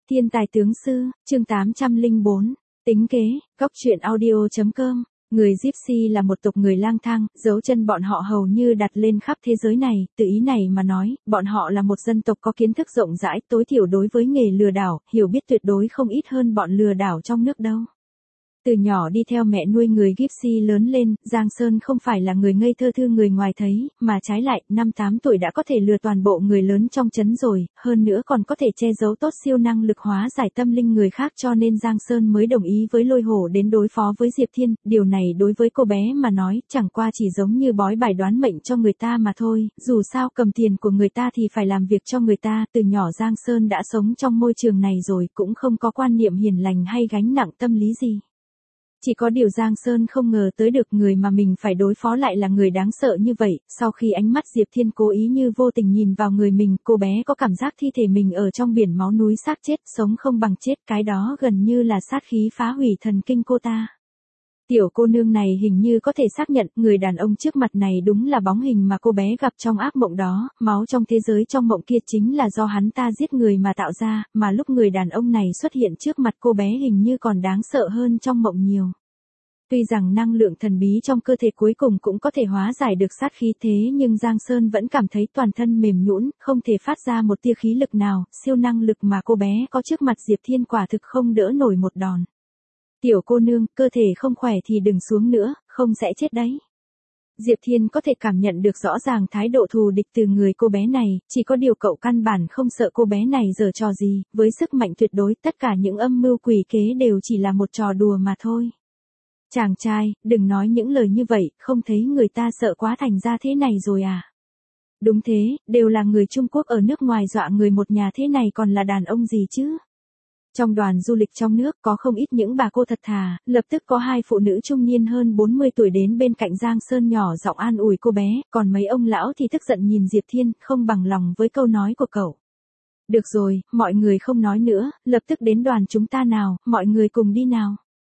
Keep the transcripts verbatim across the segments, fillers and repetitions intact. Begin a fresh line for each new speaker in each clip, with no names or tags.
Thiên tài tướng sư, chương tám trăm lẻ bốn, tính kế, góc truyện audio.com. Người Gypsy là một tộc người lang thang, dấu chân bọn họ hầu như đặt lên khắp thế giới này, từ ý này mà nói, bọn họ là một dân tộc có kiến thức rộng rãi, tối thiểu đối với nghề lừa đảo, hiểu biết tuyệt đối không ít hơn bọn lừa đảo trong nước đâu. Từ nhỏ đi theo mẹ nuôi người Gypsy lớn lên, Giang Sơn không phải là người ngây thơ thư người ngoài thấy, mà trái lại, năm tám tuổi đã có thể lừa toàn bộ người lớn trong trấn rồi, hơn nữa còn có thể che giấu tốt siêu năng lực hóa giải tâm linh người khác, cho nên Giang Sơn mới đồng ý với Lôi Hổ đến đối phó với Diệp Thiên. Điều này đối với cô bé mà nói, chẳng qua chỉ giống như bói bài đoán mệnh cho người ta mà thôi, dù sao cầm tiền của người ta thì phải làm việc cho người ta. Từ nhỏ Giang Sơn đã sống trong môi trường này rồi, cũng không có quan niệm hiền lành hay gánh nặng tâm lý gì. Chỉ có điều Giang Sơn không ngờ tới được người mà mình phải đối phó lại là người đáng sợ như vậy. Sau khi ánh mắt Diệp Thiên cố ý như vô tình nhìn vào người mình, cô bé có cảm giác thi thể mình ở trong biển máu núi xác chết, sống không bằng chết, cái đó gần như là sát khí phá hủy thần kinh cô ta. Tiểu cô nương này hình như có thể xác nhận người đàn ông trước mặt này đúng là bóng hình mà cô bé gặp trong ác mộng đó, máu trong thế giới trong mộng kia chính là do hắn ta giết người mà tạo ra, mà lúc người đàn ông này xuất hiện trước mặt cô bé hình như còn đáng sợ hơn trong mộng nhiều. Tuy rằng năng lượng thần bí trong cơ thể cuối cùng cũng có thể hóa giải được sát khí, thế nhưng Giang Sơn vẫn cảm thấy toàn thân mềm nhũn, không thể phát ra một tia khí lực nào, siêu năng lực mà cô bé có trước mặt Diệp Thiên quả thực không đỡ nổi một đòn. Tiểu cô nương, cơ thể không khỏe thì đừng xuống nữa, không sẽ chết đấy. Diệp Thiên có thể cảm nhận được rõ ràng thái độ thù địch từ người cô bé này, chỉ có điều cậu căn bản không sợ cô bé này giở trò gì, với sức mạnh tuyệt đối tất cả những âm mưu quỷ kế đều chỉ là một trò đùa mà thôi. Chàng trai, đừng nói những lời như vậy, không thấy người ta sợ quá thành ra thế này rồi à? Đúng thế, đều là người Trung Quốc ở nước ngoài dọa người một nhà thế này còn là đàn ông gì chứ? Trong đoàn du lịch trong nước có không ít những bà cô thật thà, lập tức có hai phụ nữ trung niên hơn bốn mươi tuổi đến bên cạnh Giang Sơn nhỏ giọng an ủi cô bé, còn mấy ông lão thì tức giận nhìn Diệp Thiên, không bằng lòng với câu nói của cậu. Được rồi, mọi người không nói nữa, lập tức đến đoàn chúng ta nào, mọi người cùng đi nào.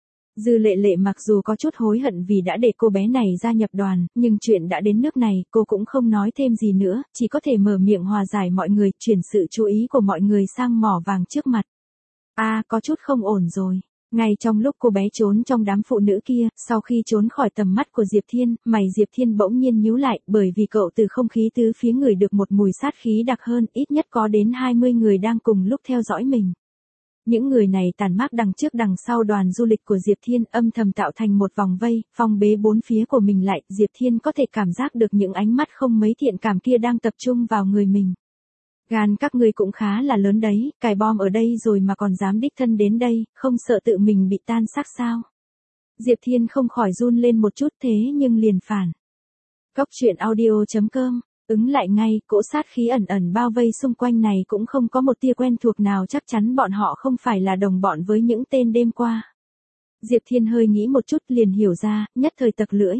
Dư Lệ Lệ mặc dù có chút hối hận vì đã để cô bé này gia nhập đoàn, nhưng chuyện đã đến nước này, cô cũng không nói thêm gì nữa, chỉ có thể mở miệng hòa giải mọi người, chuyển sự chú ý của mọi người sang mỏ vàng trước mặt. A, à, có chút không ổn rồi. Ngay trong lúc cô bé trốn trong đám phụ nữ kia, sau khi trốn khỏi tầm mắt của Diệp Thiên, mày Diệp Thiên bỗng nhiên nhíu lại, bởi vì cậu từ không khí tứ phía ngửi được một mùi sát khí đặc hơn, ít nhất có đến hai mươi người đang cùng lúc theo dõi mình. Những người này tàn mác đằng trước đằng sau đoàn du lịch của Diệp Thiên, âm thầm tạo thành một vòng vây, phong bế bốn phía của mình lại. Diệp Thiên có thể cảm giác được những ánh mắt không mấy thiện cảm kia đang tập trung vào người mình. Gan các ngươi cũng khá là lớn đấy, cài bom ở đây rồi mà còn dám đích thân đến đây, không sợ tự mình bị tan xác sao? Diệp Thiên không khỏi run lên một chút, thế nhưng liền phản. Góc truyện audio.com, ứng lại ngay, cỗ sát khí ẩn ẩn bao vây xung quanh này cũng không có một tia quen thuộc nào, chắc chắn bọn họ không phải là đồng bọn với những tên đêm qua. Diệp Thiên hơi nghĩ một chút liền hiểu ra, nhất thời tặc lưỡi.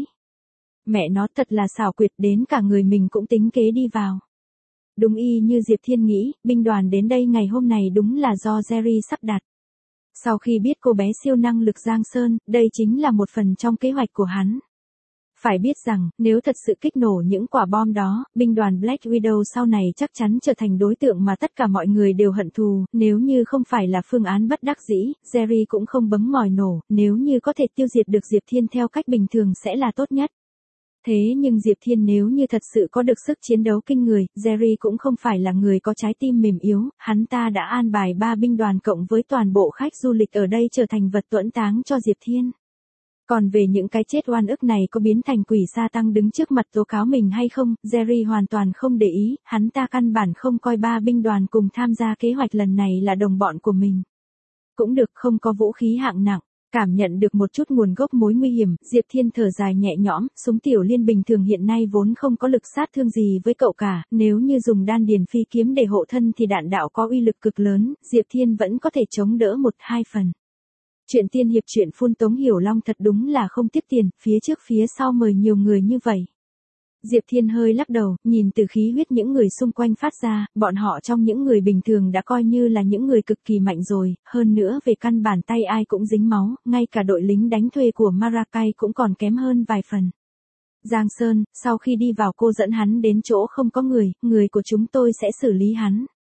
Mẹ nó thật là xảo quyệt, đến cả người mình cũng tính kế đi vào. Đúng y như Diệp Thiên nghĩ, binh đoàn đến đây ngày hôm này đúng là do Jerry sắp đặt. Sau khi biết cô bé siêu năng lực Giang Sơn, đây chính là một phần trong kế hoạch của hắn. Phải biết rằng, nếu thật sự kích nổ những quả bom đó, binh đoàn Black Widow sau này chắc chắn trở thành đối tượng mà tất cả mọi người đều hận thù, nếu như không phải là phương án bất đắc dĩ, Jerry cũng không bấm ngòi nổ, nếu như có thể tiêu diệt được Diệp Thiên theo cách bình thường sẽ là tốt nhất. Thế nhưng Diệp Thiên nếu như thật sự có được sức chiến đấu kinh người, Jerry cũng không phải là người có trái tim mềm yếu, hắn ta đã an bài ba binh đoàn cộng với toàn bộ khách du lịch ở đây trở thành vật tuẫn táng cho Diệp Thiên. Còn về những cái chết oan ức này có biến thành quỷ sa tăng đứng trước mặt tố cáo mình hay không, Jerry hoàn toàn không để ý, hắn ta căn bản không coi ba binh đoàn cùng tham gia kế hoạch lần này là đồng bọn của mình. Cũng được, không có vũ khí hạng nặng. Cảm nhận được một chút nguồn gốc mối nguy hiểm, Diệp Thiên thở dài nhẹ nhõm, súng tiểu liên bình thường hiện nay vốn không có lực sát thương gì với cậu cả, nếu như dùng đan điền phi kiếm để hộ thân thì đạn đạo có uy lực cực lớn, Diệp Thiên vẫn có thể chống đỡ một hai phần. Chuyện tiên hiệp chuyện phun Tống Hiểu Long thật đúng là không tiếc tiền, phía trước phía sau mời nhiều người như vậy. Diệp Thiên hơi lắc đầu, nhìn từ khí huyết những người xung quanh phát ra, bọn họ trong những người bình thường đã coi như là những người cực kỳ mạnh rồi, hơn nữa về căn bản tay ai cũng dính máu, ngay cả đội lính đánh thuê của Maracay cũng còn kém hơn vài phần. Giang Sơn, sau khi đi vào cô dẫn hắn đến chỗ không có người, người của chúng tôi sẽ xử lý hắn.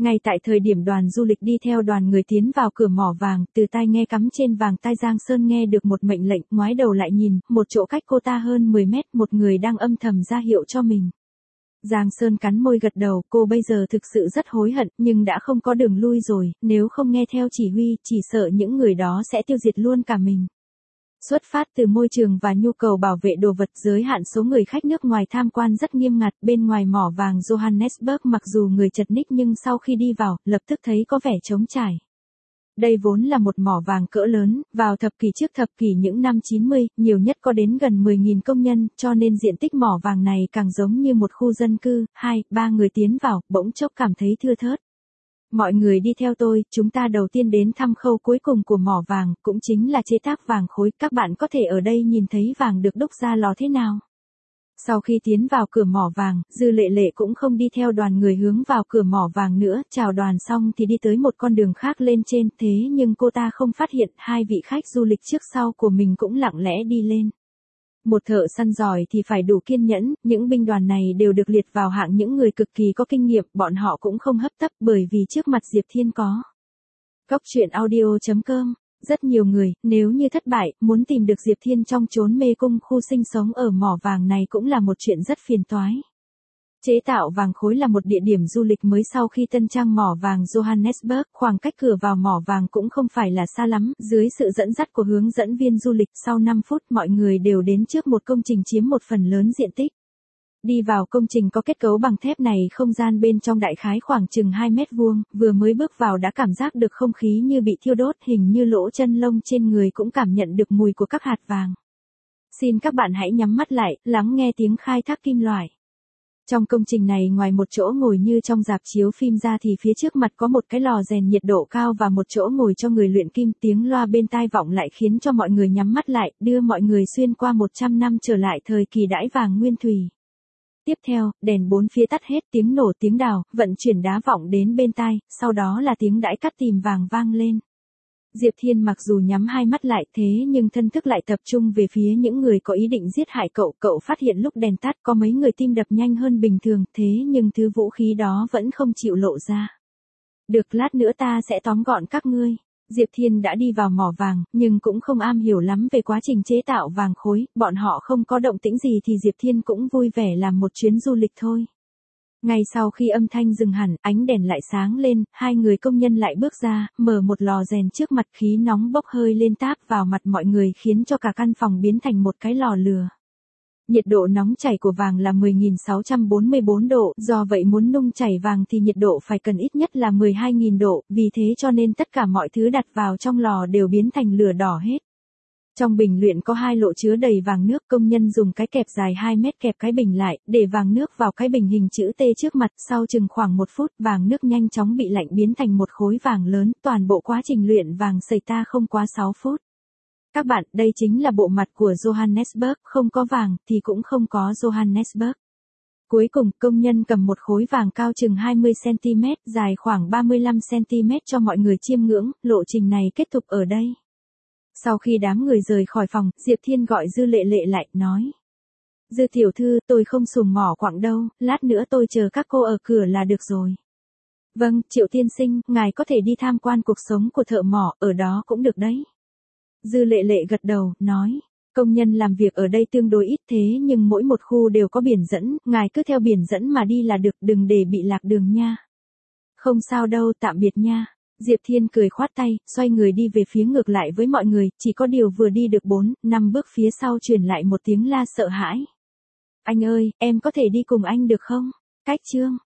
Ngay tại thời điểm đoàn du lịch đi theo đoàn người tiến vào cửa mỏ vàng, từ tai nghe cắm trên vàng tai Giang Sơn nghe được một mệnh lệnh, ngoái đầu lại nhìn, một chỗ cách cô ta hơn mười mét, một người đang âm thầm ra hiệu cho mình. Giang Sơn cắn môi gật đầu, cô bây giờ thực sự rất hối hận, nhưng đã không có đường lui rồi, nếu không nghe theo chỉ huy, chỉ sợ những người đó sẽ tiêu diệt luôn cả mình. Xuất phát từ môi trường và nhu cầu bảo vệ đồ vật, giới hạn số người khách nước ngoài tham quan rất nghiêm ngặt. Bên ngoài mỏ vàng Johannesburg mặc dù người chật ních nhưng sau khi đi vào, lập tức thấy có vẻ trống trải. Đây vốn là một mỏ vàng cỡ lớn, vào thập kỷ trước thập kỷ những năm chín mươi, nhiều nhất có đến gần mười nghìn công nhân, cho nên diện tích mỏ vàng này càng giống như một khu dân cư. Hai, ba người tiến vào, bỗng chốc cảm thấy thưa thớt. Mọi người đi theo tôi, chúng ta đầu tiên đến thăm khâu cuối cùng của mỏ vàng, cũng chính là chế tác vàng khối. Các bạn có thể ở đây nhìn thấy vàng được đúc ra lò thế nào. Sau khi tiến vào cửa mỏ vàng, Dư Lệ Lệ cũng không đi theo đoàn người hướng vào cửa mỏ vàng nữa, chào đoàn xong thì đi tới một con đường khác lên trên, thế nhưng cô ta không phát hiện hai vị khách du lịch trước sau của mình cũng lặng lẽ đi lên. Một thợ săn giỏi thì phải đủ kiên nhẫn, những binh đoàn này đều được liệt vào hạng những người cực kỳ có kinh nghiệm, bọn họ cũng không hấp tấp bởi vì trước mặt Diệp Thiên có. Góc truyện audio chấm com. Rất nhiều người, nếu như thất bại, muốn tìm được Diệp Thiên trong chốn mê cung khu sinh sống ở mỏ vàng này cũng là một chuyện rất phiền toái. Chế tạo vàng khối là một địa điểm du lịch mới sau khi tân trang mỏ vàng Johannesburg, khoảng cách cửa vào mỏ vàng cũng không phải là xa lắm, dưới sự dẫn dắt của hướng dẫn viên du lịch, sau năm phút mọi người đều đến trước một công trình chiếm một phần lớn diện tích. Đi vào công trình có kết cấu bằng thép này, không gian bên trong đại khái khoảng chừng hai mét vuông, vừa mới bước vào đã cảm giác được không khí như bị thiêu đốt, hình như lỗ chân lông trên người cũng cảm nhận được mùi của các hạt vàng. Xin các bạn hãy nhắm mắt lại, lắng nghe tiếng khai thác kim loại. Trong công trình này ngoài một chỗ ngồi như trong rạp chiếu phim ra thì phía trước mặt có một cái lò rèn nhiệt độ cao và một chỗ ngồi cho người luyện kim, tiếng loa bên tai vọng lại khiến cho mọi người nhắm mắt lại, đưa mọi người xuyên qua một trăm năm trở lại thời kỳ đãi vàng nguyên thủy. Tiếp theo, đèn bốn phía tắt hết, tiếng nổ tiếng đào, vận chuyển đá vọng đến bên tai, sau đó là tiếng đãi cắt tìm vàng vang lên. Diệp Thiên mặc dù nhắm hai mắt lại thế nhưng thân thức lại tập trung về phía những người có ý định giết hại cậu. Cậu phát hiện lúc đèn tắt có mấy người tim đập nhanh hơn bình thường, thế nhưng thứ vũ khí đó vẫn không chịu lộ ra. Được, lát nữa ta sẽ tóm gọn các ngươi. Diệp Thiên đã đi vào mỏ vàng, nhưng cũng không am hiểu lắm về quá trình chế tạo vàng khối, bọn họ không có động tĩnh gì thì Diệp Thiên cũng vui vẻ làm một chuyến du lịch thôi. Ngay sau khi âm thanh dừng hẳn, ánh đèn lại sáng lên, hai người công nhân lại bước ra, mở một lò rèn trước mặt, khí nóng bốc hơi lên táp vào mặt mọi người khiến cho cả căn phòng biến thành một cái lò lửa. Nhiệt độ nóng chảy của vàng là mười nghìn sáu trăm bốn mươi bốn độ, do vậy muốn nung chảy vàng thì nhiệt độ phải cần ít nhất là mười hai nghìn độ, vì thế cho nên tất cả mọi thứ đặt vào trong lò đều biến thành lửa đỏ hết. Trong bình luyện có hai lỗ chứa đầy vàng nước, công nhân dùng cái kẹp dài hai mét kẹp cái bình lại, để vàng nước vào cái bình hình chữ T trước mặt, sau chừng khoảng một phút vàng nước nhanh chóng bị lạnh biến thành một khối vàng lớn, toàn bộ quá trình luyện vàng xảy ra không quá sáu phút. Các bạn, đây chính là bộ mặt của Johannesburg, không có vàng thì cũng không có Johannesburg. Cuối cùng, công nhân cầm một khối vàng cao chừng hai mươi xăng ti mét, dài khoảng ba mươi lăm xăng ti mét cho mọi người chiêm ngưỡng, lộ trình này kết thúc ở đây. Sau khi đám người rời khỏi phòng, Diệp Thiên gọi Dư Lệ Lệ lại, nói. Dư tiểu thư, tôi không sùng mỏ quặng đâu, lát nữa tôi chờ các cô ở cửa là được rồi. Vâng, Triệu tiên sinh, ngài có thể đi tham quan cuộc sống của thợ mỏ, ở đó cũng được đấy. Dư Lệ Lệ gật đầu, nói. Công nhân làm việc ở đây tương đối ít thế nhưng mỗi một khu đều có biển dẫn, ngài cứ theo biển dẫn mà đi là được, đừng để bị lạc đường nha. Không sao đâu, tạm biệt nha. Diệp Thiên cười khoát tay, xoay người đi về phía ngược lại với mọi người, chỉ có điều vừa đi được bốn, năm bước phía sau truyền lại một tiếng la sợ hãi. Anh ơi, em có thể đi cùng anh được không? Cách chương.